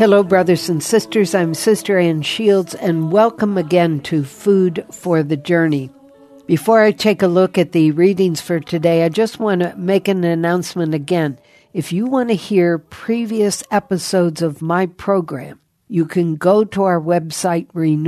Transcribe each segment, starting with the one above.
Hello, brothers and sisters. I'm Sister Ann Shields, and welcome again to Food for the Journey. Before I take a look at the readings for today, I just want to make an announcement again. If you want to hear previous episodes of my program, you can go to our website,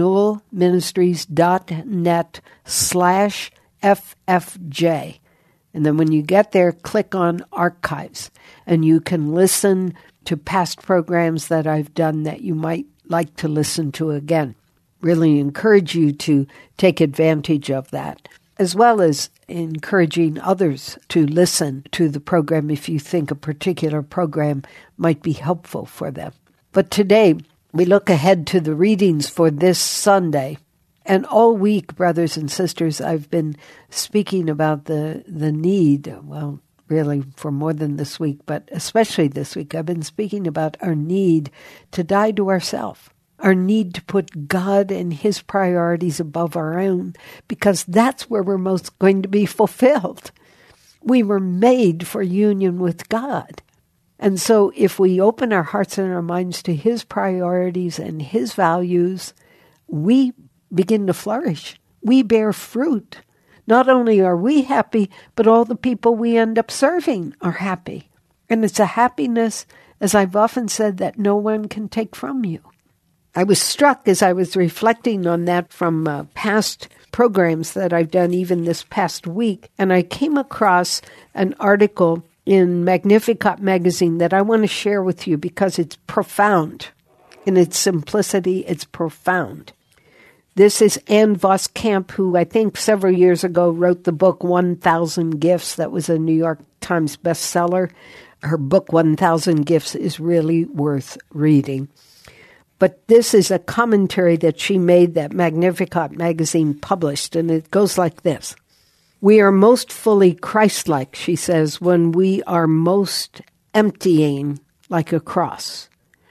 renewalministries.net/FFJ. And then when you get there, click on Archives, and you can listen to past programs that I've done that you might like to listen to again. Really encourage you to take advantage of that, as well as encouraging others to listen to the program if you think a particular program might be helpful for them. But today, we look ahead to the readings for this Sunday. And all week, brothers and sisters, I've been speaking about the need, well, really for more than this week, but especially this week, I've been speaking about our need to die to ourselves, our need to put God and His priorities above our own, because that's where we're most going to be fulfilled. We were made for union with God. And so if we open our hearts and our minds to His priorities and His values, we begin to flourish. We bear fruit. Not only are we happy, but all the people we end up serving are happy. And it's a happiness, as I've often said, that no one can take from you. I was struck as I was reflecting on that from past programs that I've done even this past week, and I came across an article in Magnificat magazine that I want to share with you because it's profound. In its simplicity, it's profound. This is Ann Voskamp, who I think several years ago wrote the book 1,000 Gifts. That was a New York Times bestseller. Her book 1,000 Gifts is really worth reading. But this is a commentary that she made that Magnificat magazine published, and it goes like this. We are most fully Christ-like, she says, when we are most emptying like a cross.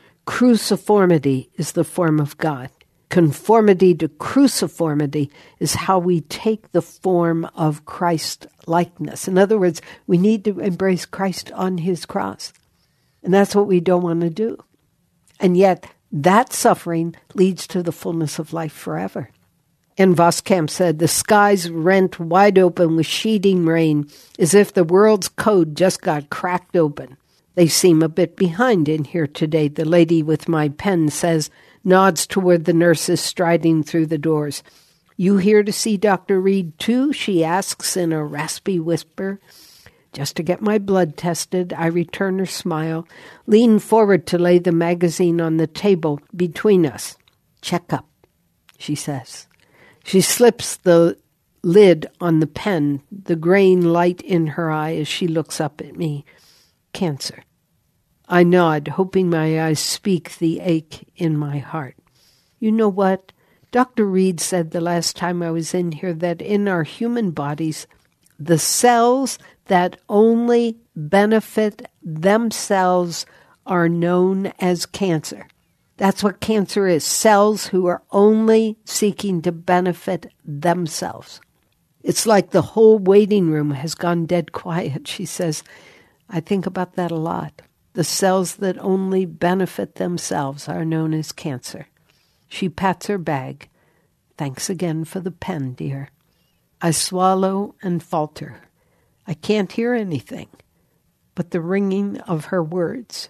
Cruciformity is the form of God. Conformity to cruciformity is how we take the form of Christ-likeness. In other words, we need to embrace Christ on His cross. And that's what we don't want to do. And yet, that suffering leads to the fullness of life forever. And Voskamp said, the skies rent wide open with sheeting rain, as if the world's code just got cracked open. They seem a bit behind in here today, the lady with my pen says, nods toward the nurses striding through the doors. You here to see Dr. Reed too? She asks in a raspy whisper. Just to get my blood tested, I return her smile, lean forward to lay the magazine on the table between us. Check up, she says. She slips the lid on the pen, the graying light in her eye as she looks up at me. Cancer. I nod, hoping my eyes speak the ache in my heart. You know what? Dr. Reed said the last time I was in here that in our human bodies, the cells that only benefit themselves are known as cancer. That's what cancer is, cells who are only seeking to benefit themselves. It's like the whole waiting room has gone dead quiet, she says. I think about that a lot. The cells that only benefit themselves are known as cancer. She pats her bag. Thanks again for the pen, dear. I swallow and falter. I can't hear anything but the ringing of her words.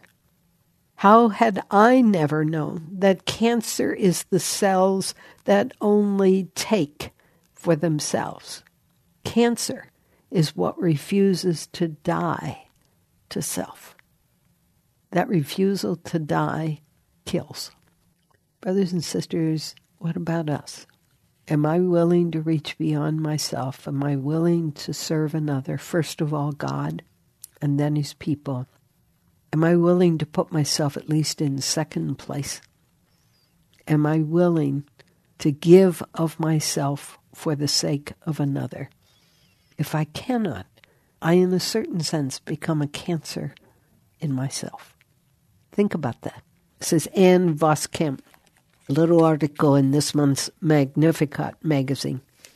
How had I never known that cancer is the cells that only take for themselves? Cancer is what refuses to die to self. That refusal to die kills. Brothers and sisters, what about us? Am I willing to reach beyond myself? Am I willing to serve another, first of all God, and then His people? Am I willing to put myself at least in second place? Am I willing to give of myself for the sake of another? If I cannot, I in a certain sense become a cancer in myself. Think about that. This is Ann Voskamp, a little article in this month's Magnificat magazine.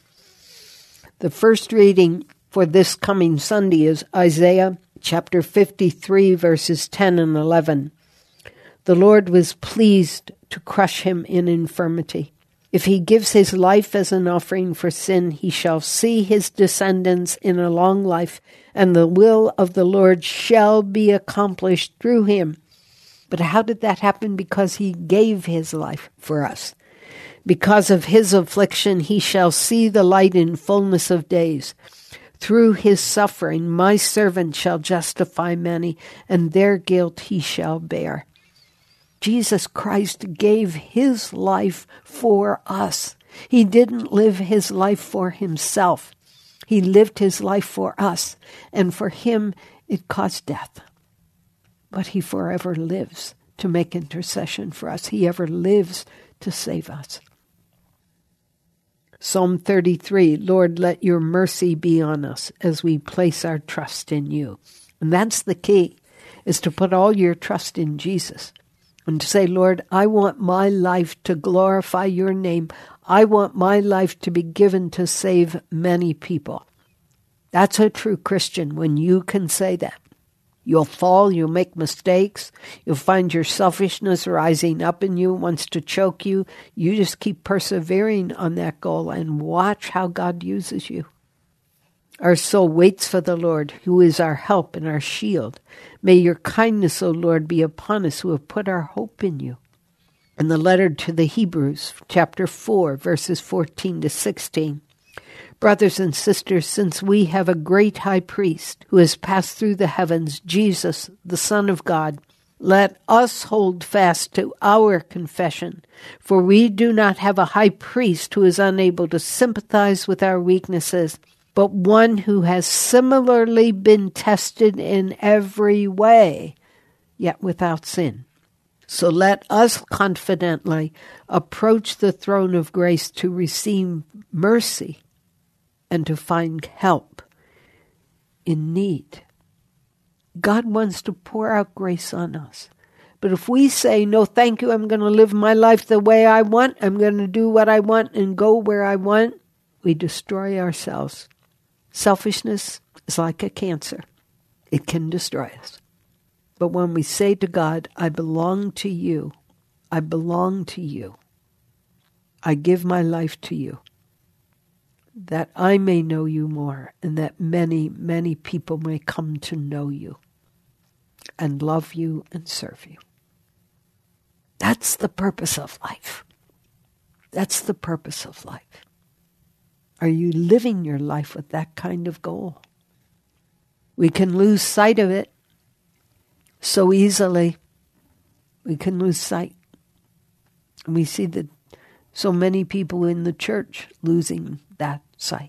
The first reading for this coming Sunday is Isaiah chapter 53, verses 10 and 11. The Lord was pleased to crush him in infirmity. If he gives his life as an offering for sin, he shall see his descendants in a long life, and the will of the Lord shall be accomplished through him. But how did that happen? Because he gave his life for us. Because of his affliction, he shall see the light in fullness of days. Through his suffering, my servant shall justify many, and their guilt he shall bear. Jesus Christ gave his life for us. He didn't live his life for himself. He lived his life for us, and for him it caused death. But he forever lives to make intercession for us. He ever lives to save us. Psalm 33, Lord, let your mercy be on us as we place our trust in you. And that's the key, is to put all your trust in Jesus. And to say, Lord, I want my life to glorify your name. I want my life to be given to save many people. That's a true Christian when you can say that. You'll fall, you'll make mistakes, you'll find your selfishness rising up in you, wants to choke you. You just keep persevering on that goal and watch how God uses you. Our soul waits for the Lord, who is our help and our shield. May your kindness, O Lord, be upon us who have put our hope in you. In the letter to the Hebrews, chapter 4, verses 14 to 16, brothers and sisters, since we have a great high priest who has passed through the heavens, Jesus, the Son of God, let us hold fast to our confession, for we do not have a high priest who is unable to sympathize with our weaknesses, but one who has similarly been tested in every way, yet without sin. So let us confidently approach the throne of grace to receive mercy and to find help in need. God wants to pour out grace on us. But if we say, no, thank you, I'm going to live my life the way I want, I'm going to do what I want and go where I want, we destroy ourselves. Selfishness is like a cancer. It can destroy us. But when we say to God, I belong to you, I belong to you, I give my life to you, that I may know you more and that many, many people may come to know you and love you and serve you. That's the purpose of life. That's the purpose of life. Are you living your life with that kind of goal? We can lose sight of it so easily. We can lose sight. And we see that so many people in the church losing that sight.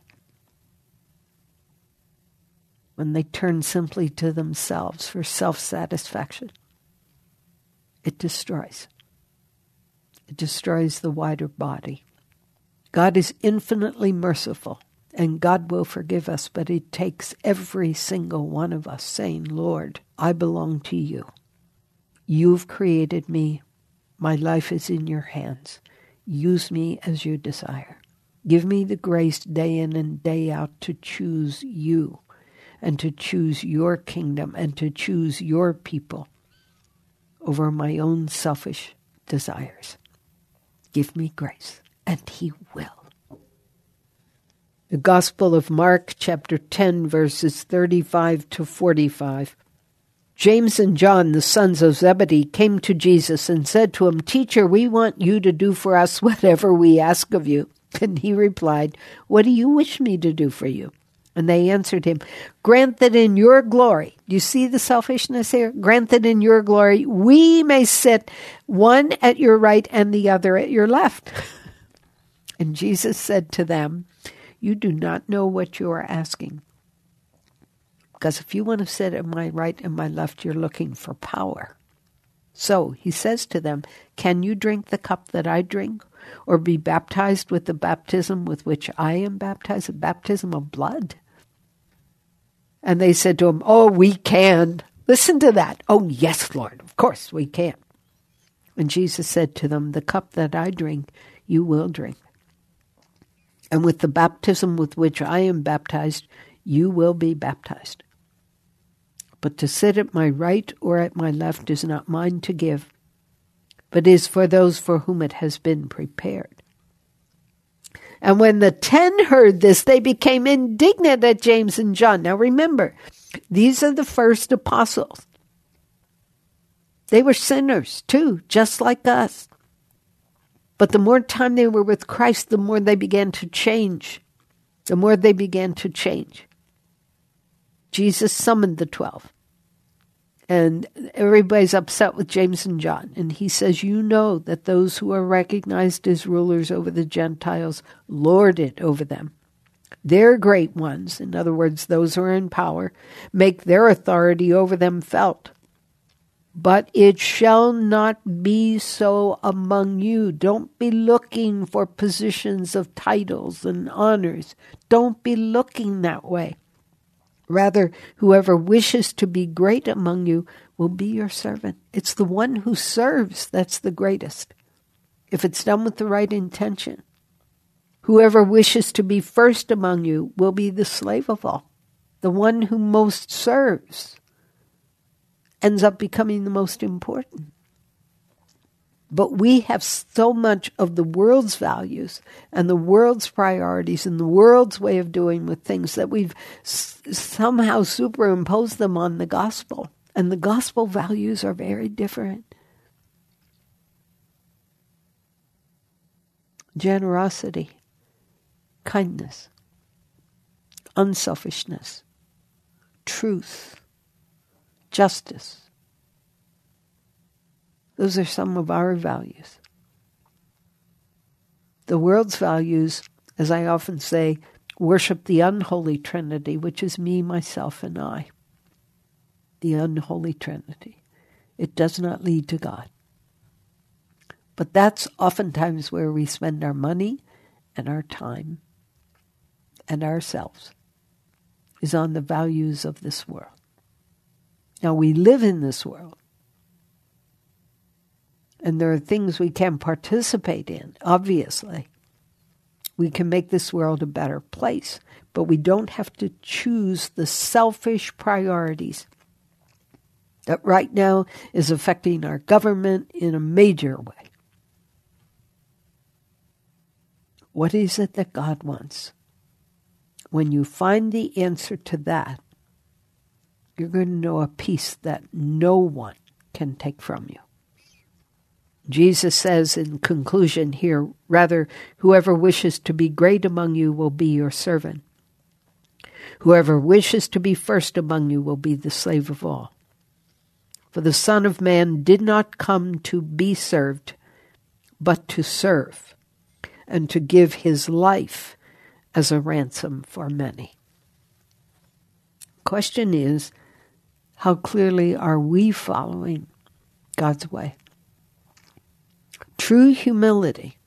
When they turn simply to themselves for self-satisfaction, it destroys. It destroys the wider body. God is infinitely merciful, and God will forgive us, but it takes every single one of us saying, Lord, I belong to you. You've created me. My life is in your hands. Use me as you desire. Give me the grace day in and day out to choose you and to choose your kingdom and to choose your people over my own selfish desires. Give me grace. And he will. The Gospel of Mark, chapter 10, verses 35 to 45. James and John, the sons of Zebedee, came to Jesus and said to him, Teacher, we want you to do for us whatever we ask of you. And he replied, What do you wish me to do for you? And they answered him, Grant that in your glory, do you see the selfishness here? Grant that in your glory we may sit one at your right and the other at your left. And Jesus said to them, You do not know what you are asking. Because if you want to sit at my right and my left, you're looking for power. So he says to them, Can you drink the cup that I drink, or be baptized with the baptism with which I am baptized, a baptism of blood? And they said to him, Oh, we can. Listen to that. Oh, yes, Lord, of course we can. And Jesus said to them, The cup that I drink, you will drink. And with the baptism with which I am baptized, you will be baptized. But to sit at my right or at my left is not mine to give, but is for those for whom it has been prepared. And when the 10 heard this, they became indignant at James and John. Now remember, these are the first apostles. They were sinners too, just like us. But the more time they were with Christ, the more they began to change. The more they began to change. Jesus summoned the 12. And everybody's upset with James and John. And he says, you know that those who are recognized as rulers over the Gentiles lord it over them. Their great ones, in other words, those who are in power, make their authority over them felt. But it shall not be so among you. Don't be looking for positions of titles and honors. Don't be looking that way. Rather, whoever wishes to be great among you will be your servant. It's the one who serves that's the greatest, if it's done with the right intention. Whoever wishes to be first among you will be the slave of all. The one who most serves ends up becoming the most important. But we have so much of the world's values and the world's priorities and the world's way of doing with things that we've somehow superimposed them on the gospel. And the gospel values are very different. Generosity, kindness, unselfishness, truth, justice. Those are some of our values. The world's values, as I often say, worship the unholy Trinity, which is me, myself, and I. The unholy Trinity. It does not lead to God. But that's oftentimes where we spend our money and our time and ourselves, is on the values of this world. Now, we live in this world. And there are things we can participate in, obviously. We can make this world a better place, but we don't have to choose the selfish priorities that right now is affecting our government in a major way. What is it that God wants? When you find the answer to that, you're going to know a peace that no one can take from you. Jesus says in conclusion here, rather, whoever wishes to be great among you will be your servant. Whoever wishes to be first among you will be the slave of all. For the Son of Man did not come to be served, but to serve, and to give his life as a ransom for many. Question is, how clearly are we following God's way? True humility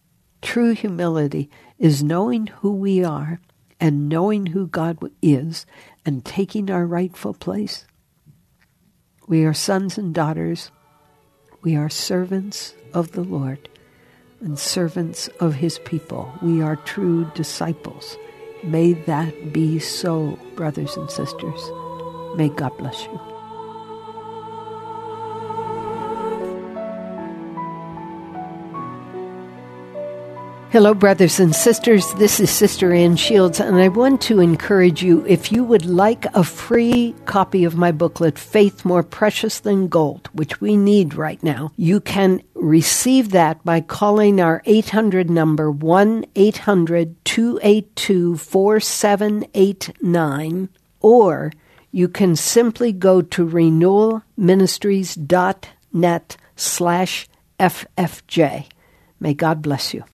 is knowing who we are and knowing who God is and taking our rightful place. We are sons and daughters. We are servants of the Lord and servants of his people. We are true disciples. May that be so, brothers and sisters. May God bless you. Hello, brothers and sisters. This is Sister Ann Shields, and I want to encourage you, if you would like a free copy of my booklet, Faith More Precious Than Gold, which we need right now, you can receive that by calling our 800 number, 1-800-282-4789, or you can simply go to renewalministries.net/FFJ. May God bless you.